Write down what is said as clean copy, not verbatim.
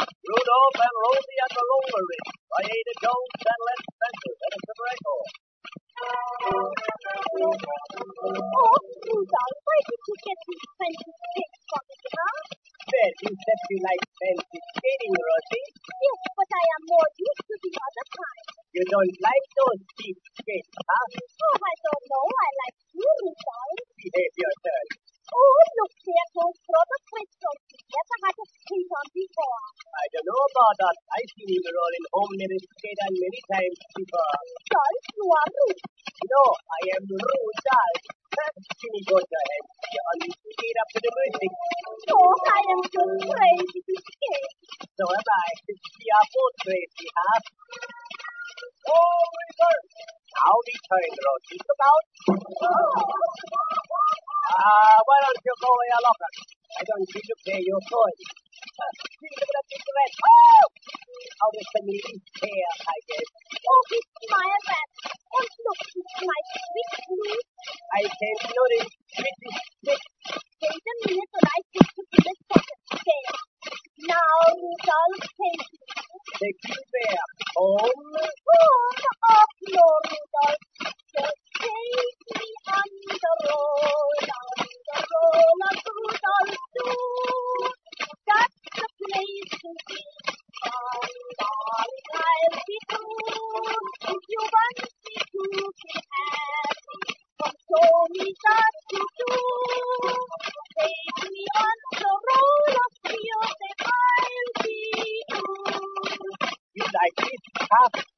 Rudolph and Rosie and the Roller Ring by Ada Jones and Len Spencer. That is the record. Oh, Rudolph, where did you get these fancy skates from, huh? Well, you said you like fancy skating, Rosie. Yes, but I am more used to the other kind. You don't like those cheap skates, huh? Oh, I don't know. I like you, Rudolph. Behave yourself. Oh, look, there goes Brother Frisco. He never had a skate on before. I don't know about that. I've seen him rolling home-made skate on many times before. Rudolph, you are rude. No, I am Rudolph. Jimmy goes ahead. You only skate up to the music. Oh, I am just crazy to skate. So am I. We are both crazy, huh? Oh, reverse. Now we turn, Rosie. Look out. Why don't you go where you're locker? I don't need to pay your coin. See, look at that big red. Oh! Out of the knees here, I guess. Oh, it's my rat. Oh, look, it's my sweet blue. I can't notice. This is sick. Wait a minute when I get to the second scale. Now, Rudolph, take me. Take you there. Home. Home of no, Rudolph. Just take me on the roll of Rudolph, do. That's the place to be. Darling, I'll be true. If you want me to be happy, come show me that you do. Take me on the roll of music, I'll be true. You like this, huh?